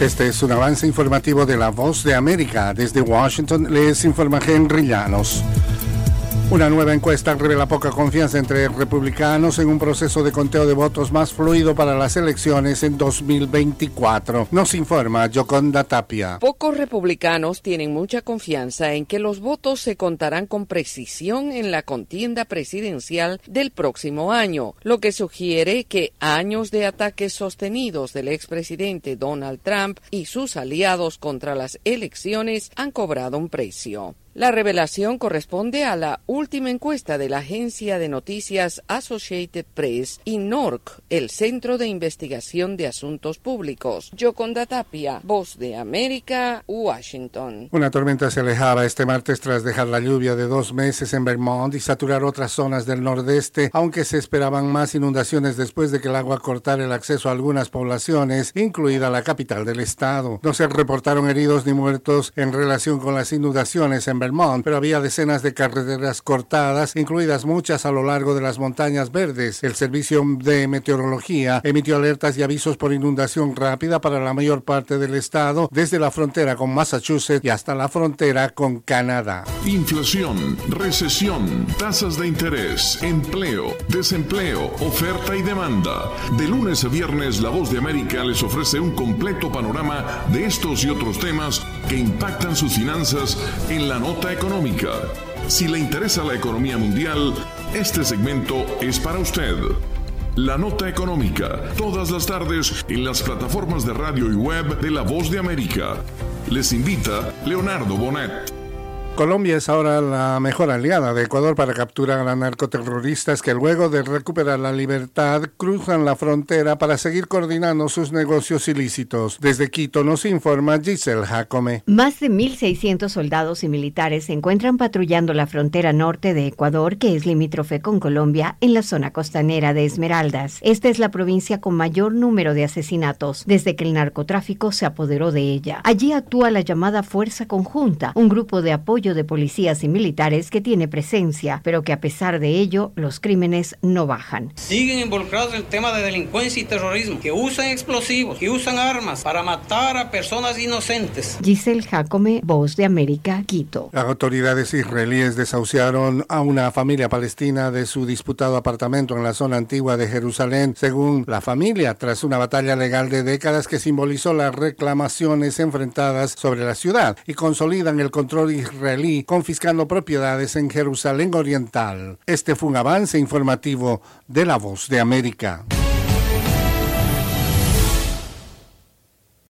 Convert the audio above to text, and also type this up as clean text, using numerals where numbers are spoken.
Este es un avance informativo de La Voz de América. Desde Washington les informa Henry Llanos. Una nueva encuesta revela poca confianza entre republicanos en un proceso de conteo de votos más fluido para las elecciones en 2024. Nos informa Yoconda Tapia. Pocos republicanos tienen mucha confianza en que los votos se contarán con precisión en la contienda presidencial del próximo año, lo que sugiere que años de ataques sostenidos del expresidente Donald Trump y sus aliados contra las elecciones han cobrado un precio. La revelación corresponde a la última encuesta de la agencia de noticias Associated Press y NORC, el Centro de Investigación de Asuntos Públicos. Yoconda Tapia, Voz de América, Washington. Una tormenta se alejaba este martes tras dejar la lluvia de 2 meses en Vermont y saturar otras zonas del nordeste, aunque se esperaban más inundaciones después de que el agua cortara el acceso a algunas poblaciones, incluida la capital del estado. No se reportaron heridos ni muertos en relación con las inundaciones en Vermont, pero había decenas de carreteras cortadas, incluidas muchas a lo largo de las montañas verdes. El Servicio de Meteorología emitió alertas y avisos por inundación rápida para la mayor parte del estado, desde la frontera con Massachusetts y hasta la frontera con Canadá. Inflación, recesión, tasas de interés, empleo, desempleo, oferta y demanda. De lunes a viernes, La Voz de América les ofrece un completo panorama de estos y otros temas que impactan sus finanzas en la nota económica. Si le interesa la economía mundial, este segmento es para usted. La Nota Económica, todas las tardes en las plataformas de radio y web de La Voz de América. Les invita Leonardo Bonet. Colombia es ahora la mejor aliada de Ecuador para capturar a narcoterroristas que luego de recuperar la libertad cruzan la frontera para seguir coordinando sus negocios ilícitos. Desde Quito nos informa Giselle Jacome. Más de 1.600 soldados y militares se encuentran patrullando la frontera norte de Ecuador, que es limítrofe con Colombia, en la zona costanera de Esmeraldas. Esta es la provincia con mayor número de asesinatos desde que el narcotráfico se apoderó de ella. Allí actúa la llamada Fuerza Conjunta, un grupo de apoyo de policías y militares que tiene presencia, pero que a pesar de ello, los crímenes no bajan. Siguen involucrados en el tema de delincuencia y terrorismo, que usan explosivos, que usan armas para matar a personas inocentes. Giselle Jacome, Voz de América, Quito. Las autoridades israelíes desahuciaron a una familia palestina de su disputado apartamento en la zona antigua de Jerusalén, según la familia, tras una batalla legal de décadas que simbolizó las reclamaciones enfrentadas sobre la ciudad y consolidan el control israelí confiscando propiedades en Jerusalén Oriental. Este fue un avance informativo de La Voz de América.